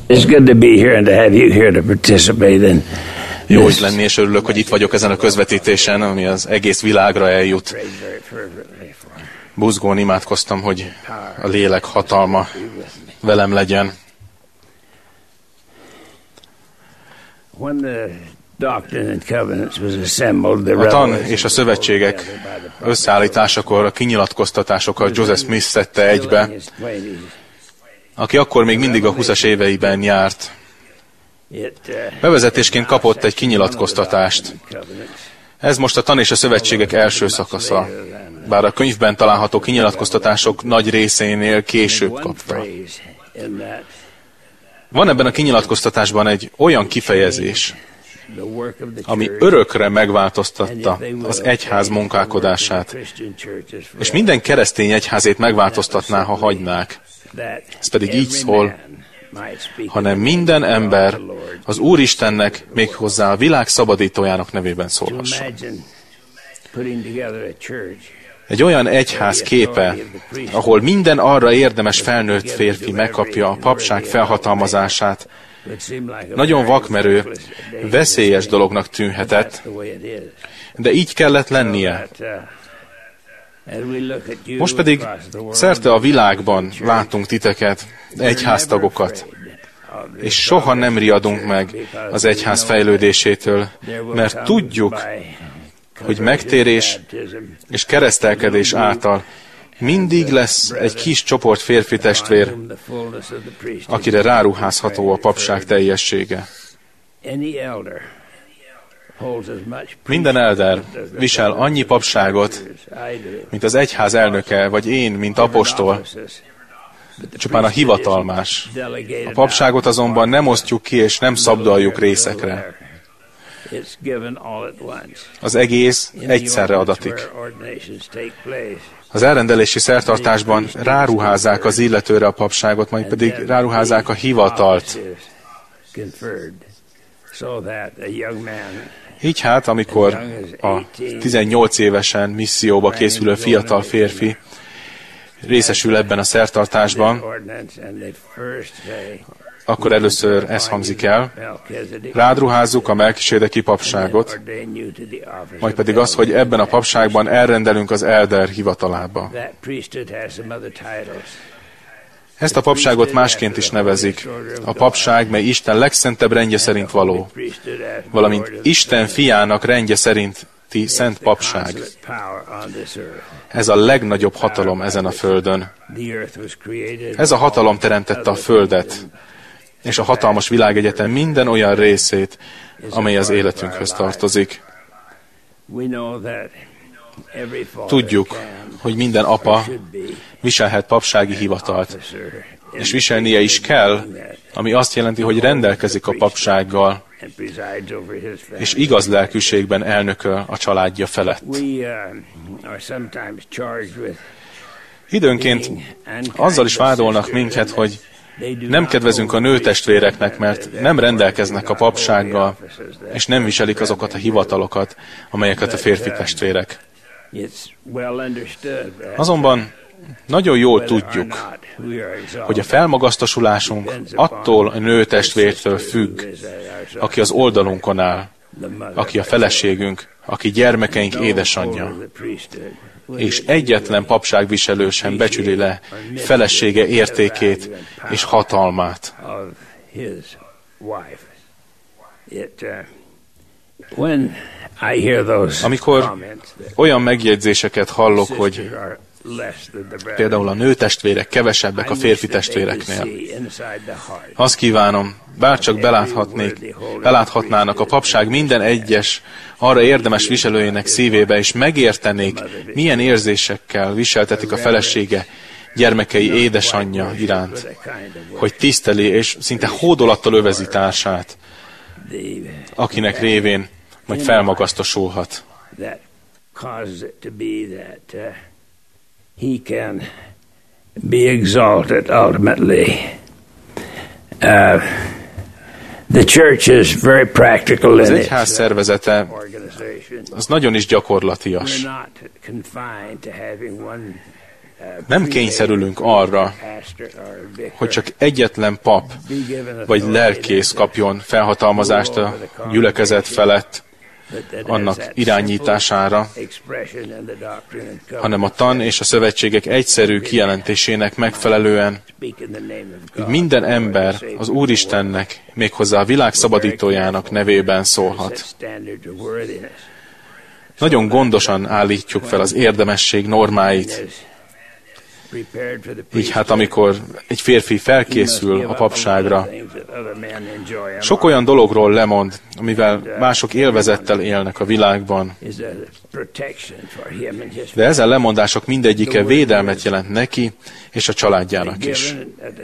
It's good to be here and to have you here to participate in. Jó itt lenni, és örülök, hogy itt vagyok ezen a közvetítésen, ami az egész világra eljut. Buzgón imádkoztam, hogy a lélek hatalma velem legyen. A tan és a szövetségek összeállításakor a kinyilatkoztatásokat Joseph Smith szedte egybe, aki akkor még mindig a 20-as éveiben járt. Bevezetésként kapott egy kinyilatkoztatást. Ez most a tan és a szövetségek első szakasza, bár a könyvben található kinyilatkoztatások nagy részénél később kapta. Van ebben a kinyilatkoztatásban egy olyan kifejezés, ami örökre megváltoztatta az egyház munkálkodását, és minden keresztény egyházét megváltoztatná, ha hagynák. Ez pedig így szól, hanem minden ember az Úristennek, méghozzá a világ szabadítójának nevében szólhasson. Egy olyan egyház képe, ahol minden arra érdemes felnőtt férfi megkapja a papság felhatalmazását, nagyon vakmerő, veszélyes dolognak tűnhetett, de így kellett lennie. Most pedig szerte a világban látunk titeket, egyháztagokat, és soha nem riadunk meg az egyház fejlődésétől, mert tudjuk, hogy megtérés és keresztelkedés által mindig lesz egy kis csoport férfi testvér, akire ráruházható a papság teljessége. Minden elder visel annyi papságot, mint az egyház elnöke, vagy én, mint apostol, csupán a hivatalmás. A papságot azonban nem osztjuk ki, és nem szabdaljuk részekre. Az egész egyszerre adatik. Az elrendelési szertartásban ráruházzák az illetőre a papságot, majd pedig ráruházzák a hivatalt. Így hát, amikor a 18 évesen misszióba készülő fiatal férfi részesül ebben a szertartásban, akkor először ez hangzik el, rád ruházzuk a melkisédeki papságot, majd pedig az, hogy ebben a papságban elrendelünk az elder hivatalába. Ezt a papságot másként is nevezik. A papság, mely Isten legszentebb rendje szerint való, valamint Isten fiának rendje szerinti szent papság. Ez a legnagyobb hatalom ezen a földön. Ez a hatalom teremtette a földet, és a hatalmas világegyetem minden olyan részét, amely az életünkhöz tartozik. Tudjuk, hogy minden apa viselhet papsági hivatalt, és viselnie is kell, ami azt jelenti, hogy rendelkezik a papsággal, és igaz lelkűségben elnököl a családja felett. Időnként azzal is vádolnak minket, hogy nem kedvezünk a nőtestvéreknek, mert nem rendelkeznek a papsággal, és nem viselik azokat a hivatalokat, amelyeket a férfi testvérek. Azonban nagyon jól tudjuk, hogy a felmagasztosulásunk attól a nőtestvértől függ, aki az oldalunkon áll, aki a feleségünk, aki gyermekeink édesanyja. És egyetlen papságviselő sem becsüli le felesége értékét és hatalmát. Amikor olyan megjegyzéseket hallok, hogy például a nőtestvérek kevesebbek a férfi testvéreknél, azt kívánom, bárcsak beláthatnának a papság minden egyes arra érdemes viselőjének szívébe, és megértenék, milyen érzésekkel viseltetik a felesége gyermekei édesanyja iránt, hogy tiszteli és szinte hódolattal övezi társát, akinek révén majd felmagasztosulhat. He can be exalted ultimately. The church is very practical in az egyház szervezete az nagyon is gyakorlatias. Nem kényszerülünk arra, hogy csak egyetlen pap vagy lelkész kapjon felhatalmazást a gyülekezet felett annak irányítására, hanem a tan és a szövetségek egyszerű kijelentésének megfelelően, hogy minden ember az Úristennek, méghozzá a világ szabadítójának nevében szólhat. Nagyon gondosan állítjuk fel az érdemesség normáit. Így hát, amikor egy férfi felkészül a papságra, sok olyan dologról lemond, amivel mások élvezettel élnek a világban. De ezen lemondások mindegyike védelmet jelent neki és a családjának is.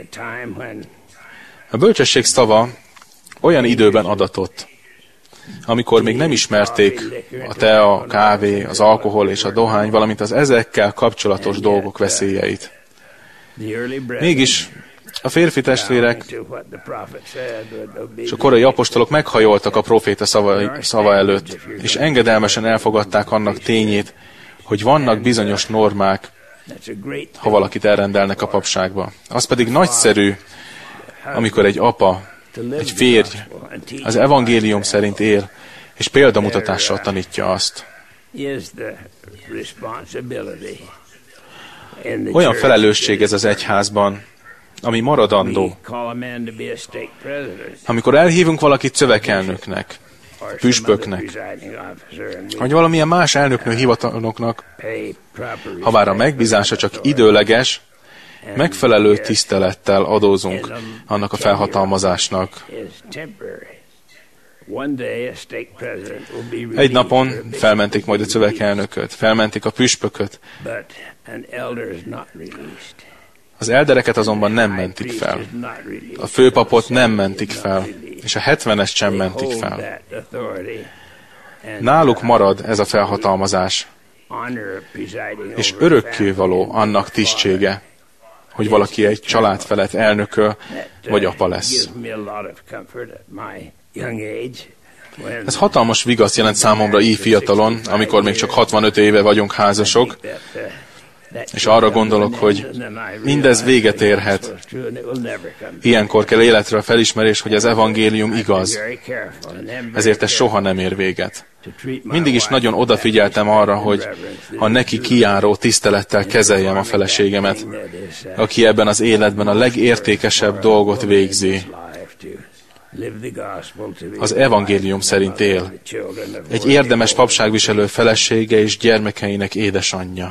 A bölcsesség szava olyan időben adatott, amikor még nem ismerték a tea, a kávé, az alkohol és a dohány, valamint az ezekkel kapcsolatos dolgok veszélyeit. Mégis a férfi testvérek és a korai apostolok meghajoltak a próféta szava előtt, és engedelmesen elfogadták annak tényét, hogy vannak bizonyos normák, ha valakit elrendelnek a papságba. Az pedig nagyszerű, amikor egy apa, egy férj az evangélium szerint él, és példamutatással tanítja azt. Olyan felelősség ez az egyházban, ami maradandó. Amikor elhívunk valakit szövekelnöknek, püspöknek, vagy valamilyen más elnöknő hivatalnoknak, habár a megbízása csak időleges, megfelelő tisztelettel adózunk annak a felhatalmazásnak. Egy napon felmentik majd a szövekelnököt, felmentik a püspököt. Az eldereket azonban nem mentik fel. A főpapot nem mentik fel, és a 70-est sem mentik fel. Náluk marad ez a felhatalmazás, és örökkévaló annak tisztsége, hogy valaki egy család felett elnököl, vagy apa lesz. Ez hatalmas vigaszt jelent számomra így fiatalon, amikor még csak 65 éve vagyunk házasok, és arra gondolok, hogy mindez véget érhet. Ilyenkor kell életre a felismerés, hogy az evangélium igaz. Ezért ez soha nem ér véget. Mindig is nagyon odafigyeltem arra, hogy a neki kijáró tisztelettel kezeljem a feleségemet, aki ebben az életben a legértékesebb dolgot végzi. Az evangélium szerint él. Egy érdemes papságviselő felesége és gyermekeinek édesanyja.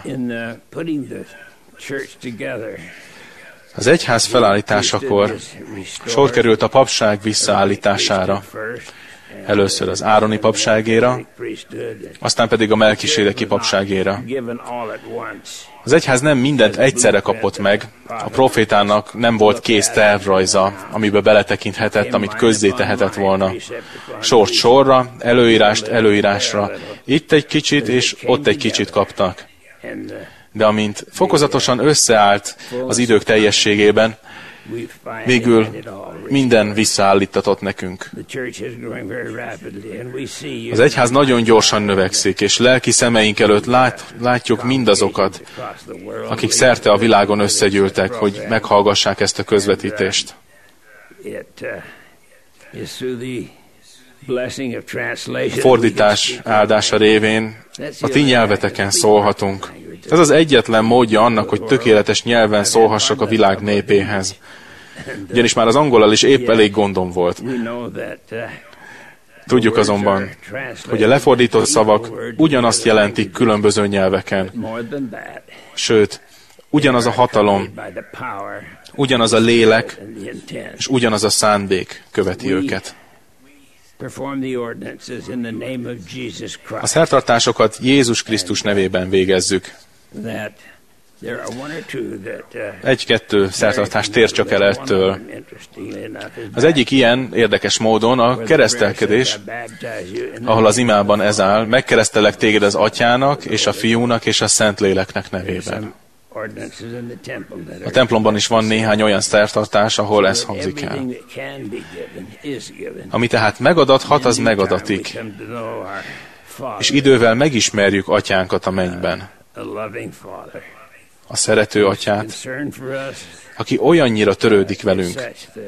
Az egyház felállításakor sor került a papság visszaállítására. Először az Ároni papságéra, aztán pedig a Melkisédeki papságéra. Az egyház nem mindent egyszerre kapott meg, a profétának nem volt kész tervrajza, amiben beletekinthetett, amit közzétehetett volna. Sort sorra, előírást előírásra, itt egy kicsit és ott egy kicsit kaptak. De amint fokozatosan összeállt az idők teljességében, végül minden visszaállítatott nekünk. Az egyház nagyon gyorsan növekszik, és lelki szemeink előtt látjuk mindazokat, akik szerte a világon összegyűltek, hogy meghallgassák ezt a közvetítést. A fordítás áldása révén a ti nyelveteken szólhatunk. Ez az egyetlen módja annak, hogy tökéletes nyelven szólhassak a világ népéhez. Ugyanis már az angollal is épp elég gondom volt. Tudjuk azonban, hogy a lefordított szavak ugyanazt jelentik különböző nyelveken. Sőt, ugyanaz a hatalom, ugyanaz a lélek, és ugyanaz a szándék követi őket. A szertartásokat Jézus Krisztus nevében végezzük. Egy-kettő szertartást tér csak el ettől. Az egyik ilyen érdekes módon a keresztelkedés, ahol az imában ez áll, megkeresztelek téged az Atyának, és a Fiúnak, és a Szentléleknek nevében. A templomban is van néhány olyan szertartás, ahol ez hangzik el. Ami tehát megadathat, az megadatik. És idővel megismerjük Atyánkat a mennyben. a szerető atyát, aki olyannyira törődik velünk,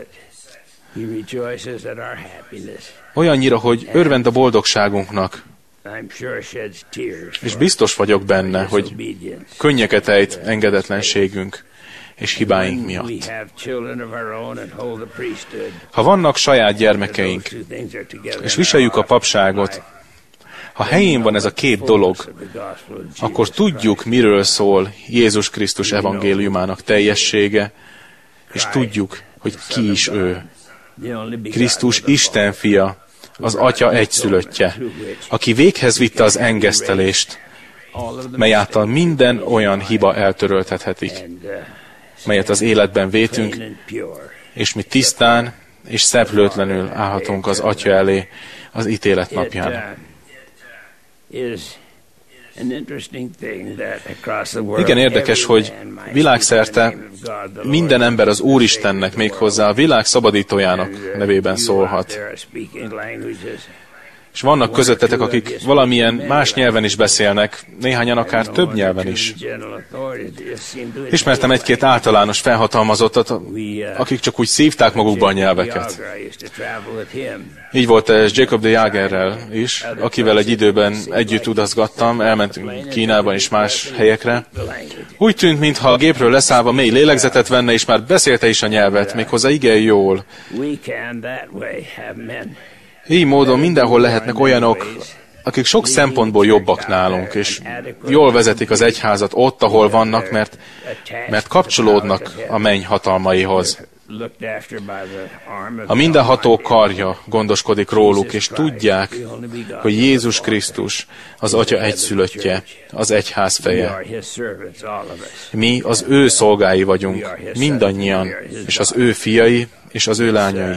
olyannyira, hogy örvend a boldogságunknak, és biztos vagyok benne, hogy könnyeket ejt engedetlenségünk és hibáink miatt. Ha vannak saját gyermekeink, és viseljük a papságot, ha helyén van ez a két dolog, akkor tudjuk, miről szól Jézus Krisztus evangéliumának teljessége, és tudjuk, hogy ki is ő. Krisztus Isten fia, az Atya egyszülöttje, aki véghez vitte az engesztelést, mely által minden olyan hiba eltöröltethetik, melyet az életben vétünk, és mi tisztán és szeplőtlenül állhatunk az Atya elé az ítélet napján. Igen érdekes, hogy világszerte minden ember az Úristennek, méghozzá a világ szabadítójának nevében szólhat. És vannak közöttetek, akik valamilyen más nyelven is beszélnek, néhányan akár több nyelven is. Ismertem egy-két általános felhatalmazottat, akik csak úgy szívták magukba a nyelveket. Így volt ez Jacob de Jagerrel is, akivel egy időben együtt utazgattam, elmentünk Kínába és más helyekre. Úgy tűnt, mintha a gépről leszállva mély lélegzetet venne, és már beszélte is a nyelvet, méghozzá igen jól. Így módon mindenhol lehetnek olyanok, akik sok szempontból jobbak nálunk, és jól vezetik az egyházat ott, ahol vannak, mert kapcsolódnak a menny hatalmaihoz. A mindenható karja gondoskodik róluk, és tudják, hogy Jézus Krisztus az Atya egyszülöttje, az egyház feje. Mi az ő szolgái vagyunk, mindannyian, és az ő fiai, és az ő lányai.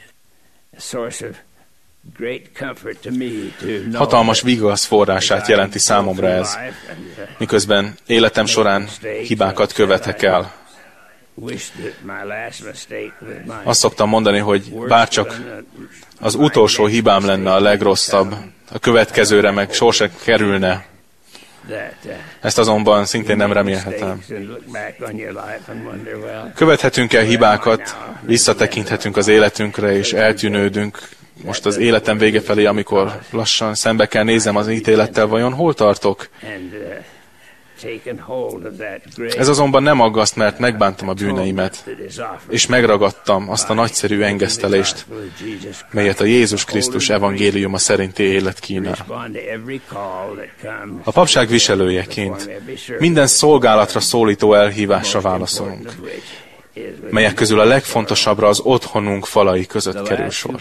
Hatalmas vigasz forrását jelenti számomra ez, miközben életem során hibákat követek el. Azt szoktam mondani, hogy bárcsak az utolsó hibám lenne a legrosszabb, a következőre meg sose kerülne. Ezt azonban szintén nem remélhetem. Követhetünk el hibákat, visszatekinthetünk az életünkre, és eltűnődünk. Most az életem vége felé, amikor lassan szembe kell néznem az ítélettel, vajon hol tartok? Ez azonban nem aggaszt, mert megbántam a bűneimet, és megragadtam azt a nagyszerű engesztelést, melyet a Jézus Krisztus evangéliuma szerinti élet kínál. A papság viselőjeként minden szolgálatra szólító elhívásra válaszolunk, melyek közül a legfontosabbra az otthonunk falai között kerül sor.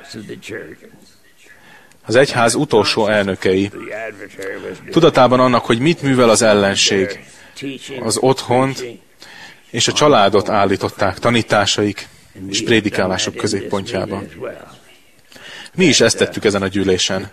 Az egyház utolsó elnökei, tudatában annak, hogy mit művel az ellenség, az otthont és a családot állították tanításaik és prédikálások középpontjában. Mi is ezt tettük ezen a gyűlésen.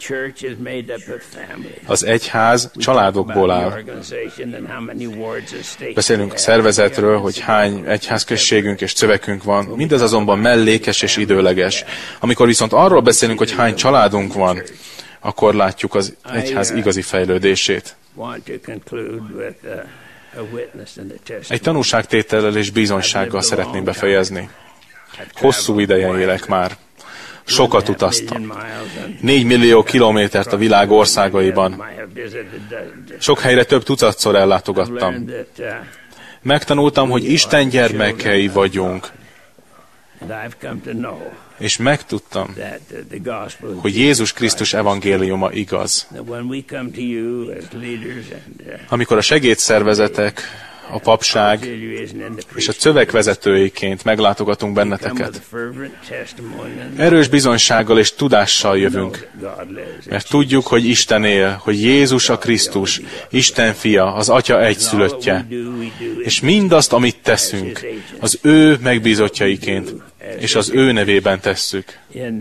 Az egyház családokból áll. Beszélünk a szervezetről, hogy hány egyházközségünk és szövekünk van, mindez azonban mellékes és időleges. Amikor viszont arról beszélünk, hogy hány családunk van, akkor látjuk az egyház igazi fejlődését. Egy tanúságtétellel és bizonysággal szeretném befejezni. Hosszú ideje élek már. Sokat utaztam. 4 millió kilométert a világ országaiban. Sok helyre több tucatszor ellátogattam. Megtanultam, hogy Isten gyermekei vagyunk. És megtudtam, hogy Jézus Krisztus evangéliuma igaz. Amikor a segédszervezetek, a papság és a szövek vezetőiként meglátogatunk benneteket, erős bizonysággal és tudással jövünk, mert tudjuk, hogy Isten él, hogy Jézus a Krisztus, Isten fia, az Atya egyszülöttje, és mindazt, amit teszünk, az ő megbízottjaiként és az ő nevében tesszük.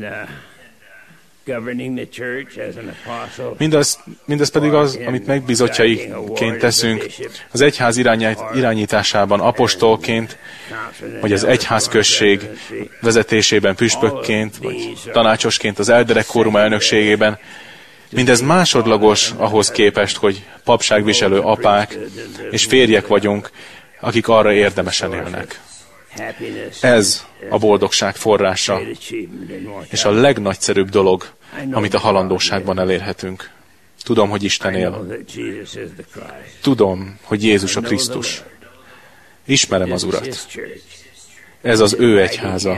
Mindez pedig az, amit megbízottjaiként teszünk, az egyház irányításában apostolként, vagy az egyházközség vezetésében püspökként, vagy tanácsosként az elderek kórum elnökségében, Mindez másodlagos ahhoz képest, hogy papságviselő apák és férjek vagyunk, akik arra érdemesen élnek. Ez a boldogság forrása, és a legnagyszerűbb dolog, amit a halandóságban elérhetünk. Tudom, hogy Isten él. Tudom, hogy Jézus a Krisztus. Ismerem az Urat. Ez az ő egyháza.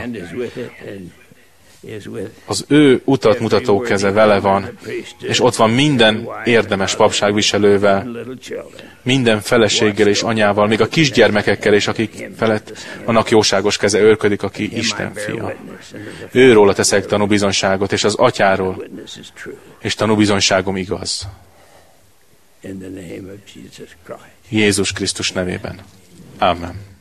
Az ő utat mutató keze vele van, és ott van minden érdemes papságviselővel, minden feleséggel és anyával, még a kisgyermekekkel, és akik felett annak jóságos keze őrködik, aki Isten fia. Őróla teszek tanúbizonyságot, és az atyáról, és tanúbizonyságom igaz. Jézus Krisztus nevében. Amen.